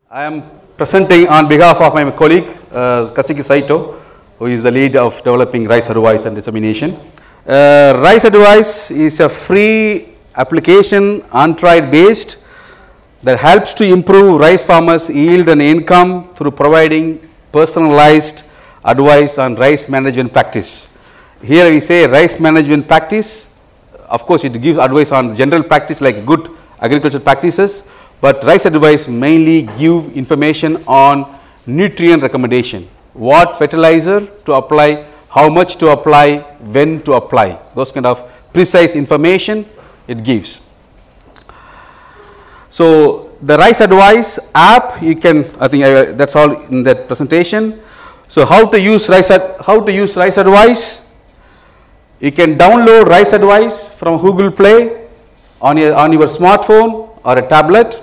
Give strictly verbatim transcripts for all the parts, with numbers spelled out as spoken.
I am presenting on behalf of my colleague uh, Katsuki Saito, who is the lead of developing rice advice and dissemination. Uh, rice advice is a free application, Android based, that helps to improve rice farmers' yield and income through providing personalized advice on rice management practice. Here we say rice management practice. Of course, it gives advice on general practice like good agricultural practices, but rice advice mainly give information on nutrient recommendation, what fertilizer to apply, how much to apply, when to apply, those kind of precise information it gives. So the rice advice app, you can, I think I, that's all in that presentation. So how to use rice, how to use rice advice? You can download rice advice from Google Play on your, on your smartphone or a tablet.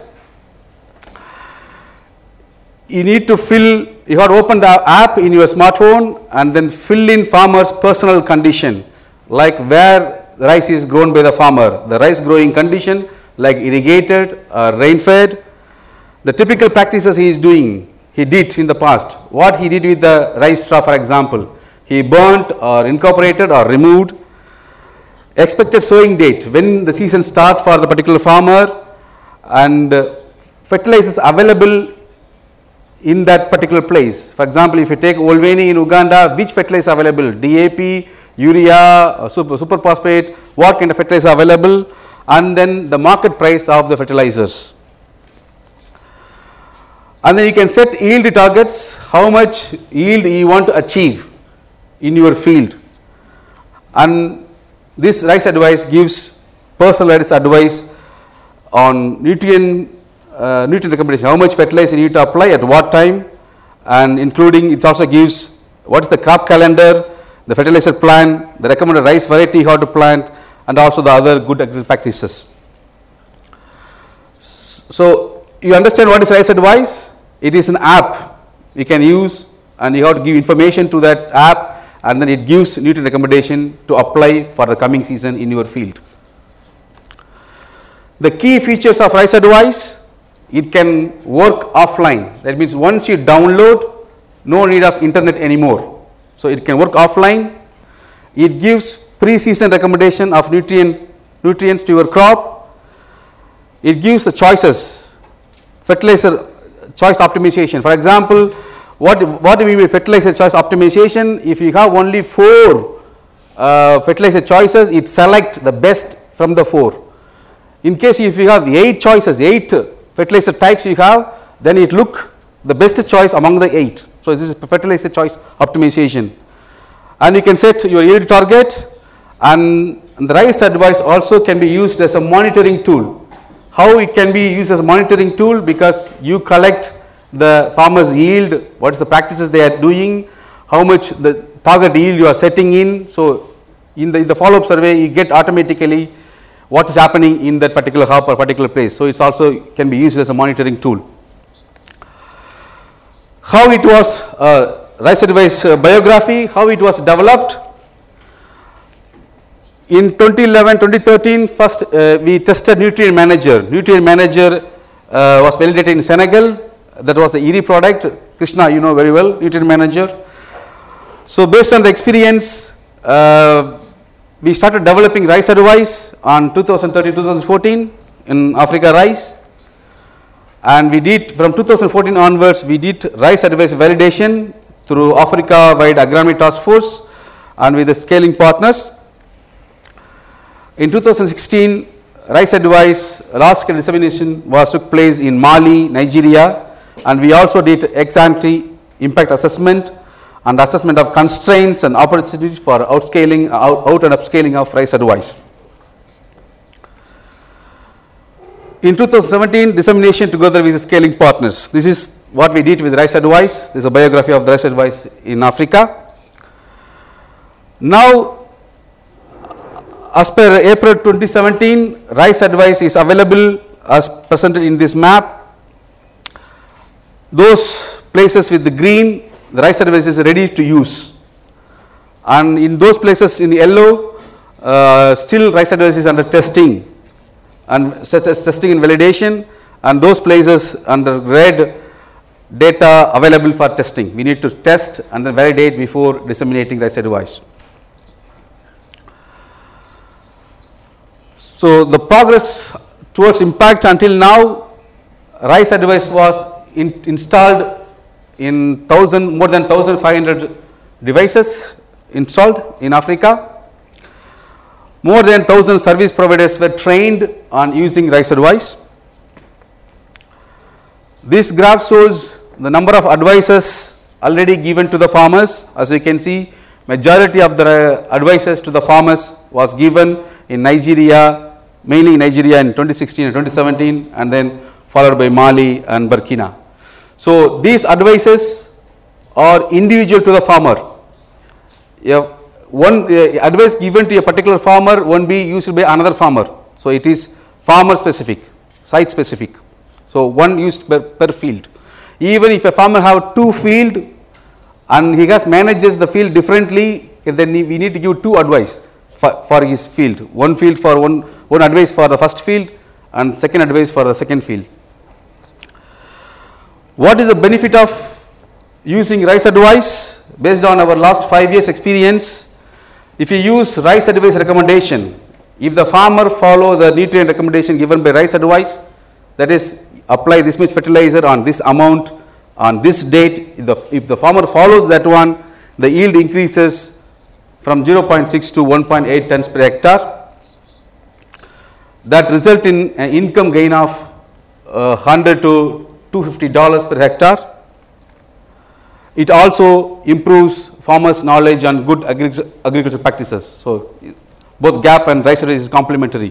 You need to fill, you have to open the app in your smartphone and then fill in farmer's personal condition, like where the rice is grown by the farmer, the rice growing condition, like irrigated or rain fed, the typical practices he is doing, he did in the past, what he did with the rice straw, for example, he burnt or incorporated or removed, expected sowing date, when the season start for the particular farmer, and uh, fertilizers available in that particular place. For example, if you take Olveni in Uganda, which fertilizer is available? D A P, urea, or super, super phosphate, what kind of fertilizer is available, and then the market price of the fertilizers. And then you can set yield targets, how much yield you want to achieve in your field. And this rice advice gives personalized advice on nutrient Uh, nutrient recommendation, how much fertilizer you need to apply at what time, and including it also gives what is the crop calendar, the fertilizer plan, the recommended rice variety how to plant, and also the other good agricultural practices. So you understand what is rice advice? It is an app you can use, and you have to give information to that app, and then it gives nutrient recommendation to apply for the coming season in your field. The key features of rice advice: it can work offline. That means once you download, no need of internet anymore. So it can work offline. It gives pre-season recommendation of nutrient nutrients to your crop. It gives the choices, fertilizer choice optimization. For example, what what do we mean by fertilizer choice optimization? If you have only four uh, fertilizer choices, it selects the best from the four. In case if you have eight choices, eight fertilizer types you have, then it look the best choice among the eight. So this is fertilizer choice optimization. And you can set your yield target, and the rice advice also can be used as a monitoring tool. How it can be used as a monitoring tool? Because you collect the farmer's yield, what is the practices they are doing, how much the target yield you are setting in. So in the, in the follow-up survey, you get automatically what is happening in that particular hub or particular place. So it's also can be used as a monitoring tool. How it was, uh, rice advice uh, biography, how it was developed. In twenty eleven, twenty thirteen, first uh, we tested Nutrient Manager. Nutrient Manager uh, was validated in Senegal. That was the E R I product. Krishna, you know very well, Nutrient Manager. So based on the experience, uh, we started developing rice advice on two thousand thirteen, two thousand fourteen in Africa Rice, and we did from two thousand fourteen onwards we did rice advice validation through Africa Wide Agronomy Task Force and with the scaling partners. In two thousand sixteen, rice advice large scale dissemination was took place in Mali, Nigeria, and we also did ex ante impact assessment and assessment of constraints and opportunities for outscaling, out, out and upscaling of rice advice. In two thousand seventeen, dissemination together with the scaling partners. This is what we did with rice advice. This is a biography of the rice advice in Africa. Now, as per April twenty seventeen, rice advice is available as presented in this map. Those places with the green, the rice advice is ready to use, and in those places in the yellow, uh, still rice advice is under testing and testing and validation, and those places under red data available for testing. We need to test and then validate before disseminating rice advice. So the progress towards impact until now, rice advice was in, installed in thousand more than one thousand five hundred devices installed in Africa. More than one thousand service providers were trained on using rice advice. This graph shows the number of advices already given to the farmers. As you can see, majority of the advices to the farmers was given in Nigeria, mainly in Nigeria in twenty sixteen and twenty seventeen, and then followed by Mali and Burkina. So these advices are individual to the farmer. Yeah, one uh, advice given to a particular farmer won't be used by another farmer. So it is farmer specific, site specific. So one used per, per field. Even if a farmer have two field and he has manages the field differently, then we need to give two advice for, for his field. One field for one, one advice for the first field and second advice for the second field. What is the benefit of using rice advice? Based on our last five years experience, if you use rice advice recommendation, if the farmer follow the nutrient recommendation given by rice advice, that is apply this much fertilizer on this amount on this date, if the, if the farmer follows that one, the yield increases from zero point six to one point eight tons per hectare. That result in an income gain of uh, one hundred to two hundred fifty dollars per hectare. It also improves farmers' knowledge on good agric agricultural practices. So both G A P and rice advice is complementary.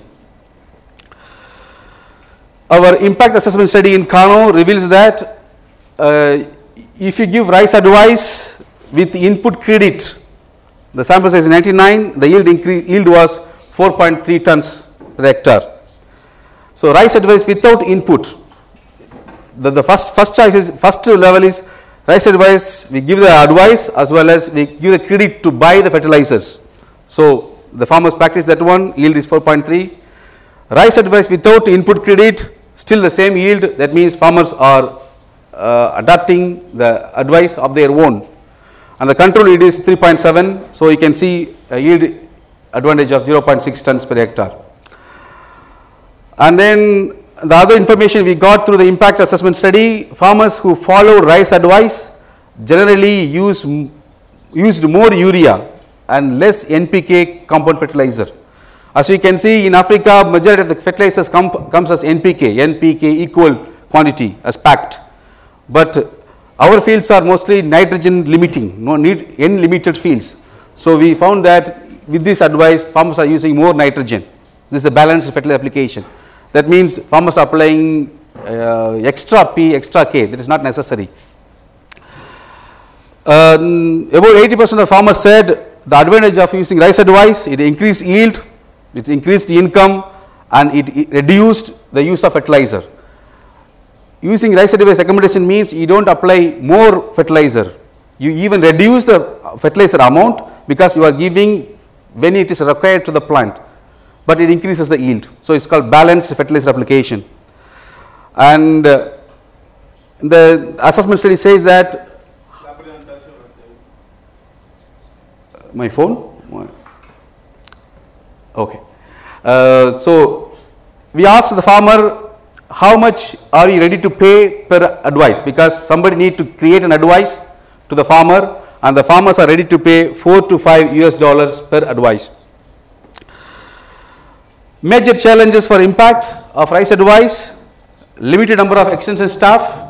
Our impact assessment study in Kano reveals that uh, if you give rice advice with input credit, the sample size is ninety-nine, the yield increase yield was four point three tons per hectare. So rice advice without input, the, the first first choice is first level is rice advice. We give the advice as well as we give the credit to buy the fertilizers. So the farmers practice that one, yield is four point three. Rice advice without input credit, still the same yield. That means farmers are uh, adapting the advice of their own. And the control yield is three point seven. So you can see a yield advantage of zero point six tons per hectare. And then the other information we got through the impact assessment study, farmers who follow rice advice generally use used more urea and less N P K compound fertilizer. As you can see, in Africa, majority of the fertilizers come, comes as N P K, N P K equal quantity as packed. But our fields are mostly nitrogen limiting, no need N limited fields. So we found that with this advice, farmers are using more nitrogen. This is a balanced fertilizer application. That means farmers are applying uh, extra P, extra K. That is not necessary. Um, about eighty percent of farmers said the advantage of using rice advice, it increased yield, it increased income, and it, it reduced the use of fertilizer. Using rice advice recommendation means you don't apply more fertilizer. You even reduce the fertilizer amount because you are giving when it is required to the plant, but it increases the yield. So it's called balanced fertilizer application. And uh, the assessment study says that my phone. Okay. Uh, so we asked the farmer, how much are you ready to pay per advice? Because somebody need to create an advice to the farmer, and the farmers are ready to pay four to five U S dollars per advice. Major challenges for impact of rice advice: limited number of extension staff,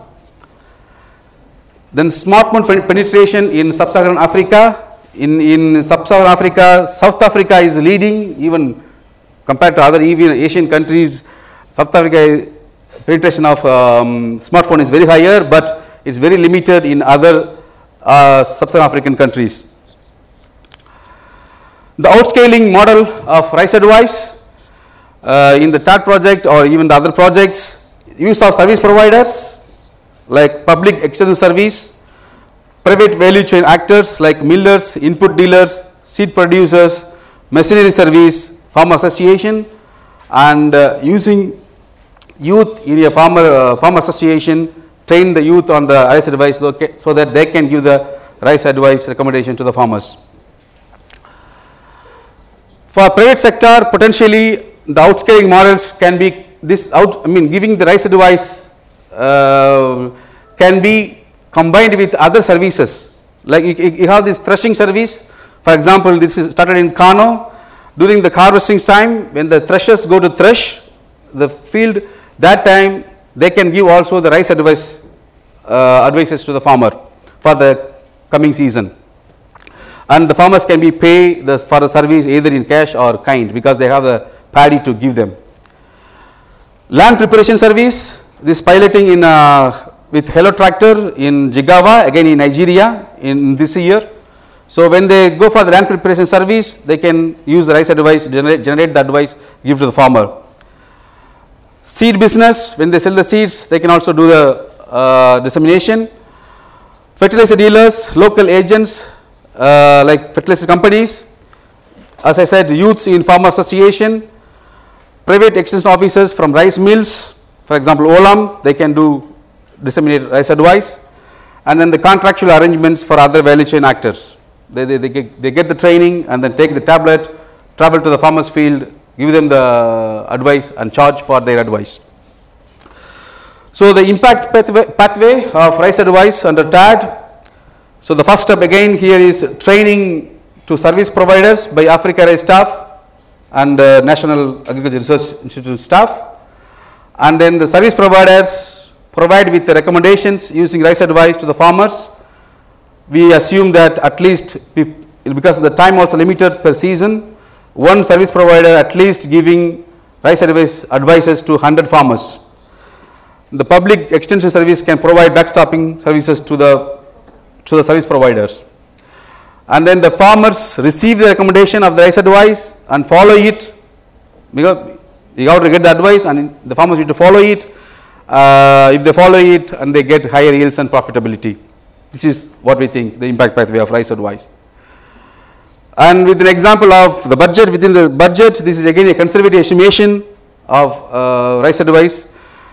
then smartphone penetration in sub-Saharan Africa. In, in sub-Saharan Africa, South Africa is leading, even compared to other even Asian countries. South Africa penetration of um, smartphone is very higher, but it's very limited in other uh, sub-Saharan African countries. The outscaling model of rice advice uh, in the T A T project or even the other projects, use of service providers like public extension service, private value chain actors like millers, input dealers, seed producers, machinery service, farmer association, and uh, using youth in a farmer uh, farm association train the youth on the rice advice so that they can give the rice advice recommendation to the farmers. For private sector, potentially the outscaling models can be this out, I mean giving the rice advice uh, can be combined with other services. Like you, you have this threshing service. For example, this is started in Kano. During the harvesting time, when the threshers go to thresh the field, that time they can give also the rice advice uh, advices to the farmer for the coming season. And the farmers can be paid the, for the service either in cash or kind because they have the paddy to give them. Land preparation service, this piloting in uh, with Hello Tractor in Jigawa, again in Nigeria in this year. So when they go for the land preparation service, they can use the rice advice, generate, generate the advice, give to the farmer. Seed business, when they sell the seeds, they can also do the uh, dissemination. Fertilizer dealers, local agents uh, like fertilizer companies, as I said, youths in farmer association, private extension officers from rice mills, for example Olam, they can do disseminate rice advice, and then the contractual arrangements for other value chain actors. They, they, they, get, they get the training and then take the tablet, travel to the farmer's field, give them the advice and charge for their advice. So the impact pathway, pathway of rice advice under T A D. So the first step again here is training to service providers by Africa Rice staff and uh, National Agriculture Research Institute staff, and then the service providers provide with the recommendations using rice advice to the farmers. We assume that at least, because the time also limited per season, one service provider at least giving rice advice advices to one hundred farmers. The public extension service can provide backstopping services to the to the service providers. And then the farmers receive the recommendation of the rice advice and follow it, because you have to get the advice and the farmers need to follow it. Uh, if they follow it and they get higher yields and profitability. This is what we think the impact pathway of rice advice. And with an example of the budget, within the budget, this is again a conservative estimation of uh, rice advice.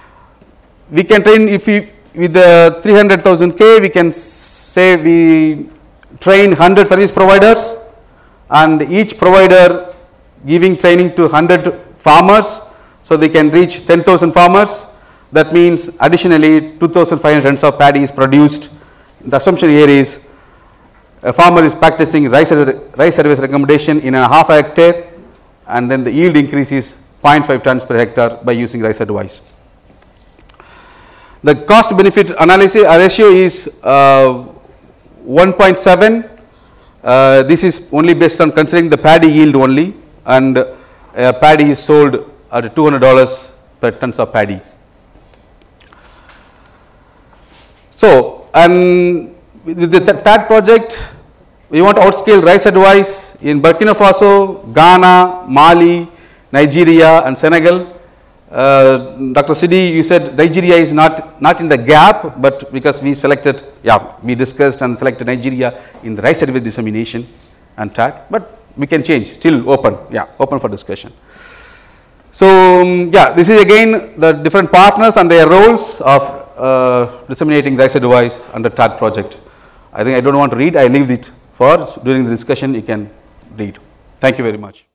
We can train, if we, with the three hundred thousand K, we can say we train one hundred service providers, and each provider giving training to one hundred farmers, so they can reach ten thousand farmers. That means additionally two thousand five hundred tons of paddy is produced. The assumption here is a farmer is practicing rice, rice advice recommendation in a half a hectare, and then the yield increase is zero point five tons per hectare by using rice advice. The cost benefit analysis ratio is uh, one point seven. Uh, this is only based on considering the paddy yield only, and uh, paddy is sold at two hundred dollars per tons of paddy. So, and with the T A D project, we want to outscale rice advice in Burkina Faso, Ghana, Mali, Nigeria and Senegal. Uh, Doctor Sidi, you said Nigeria is not, not in the gap, but because we selected, yeah, we discussed and selected Nigeria in the rice advice dissemination and T A D, but we can change, still open, yeah, open for discussion. So, um, yeah, this is again the different partners and their roles of uh, disseminating rice advice under T A D project. I think I don't want to read, I leave it for during the discussion you can read. Thank you very much.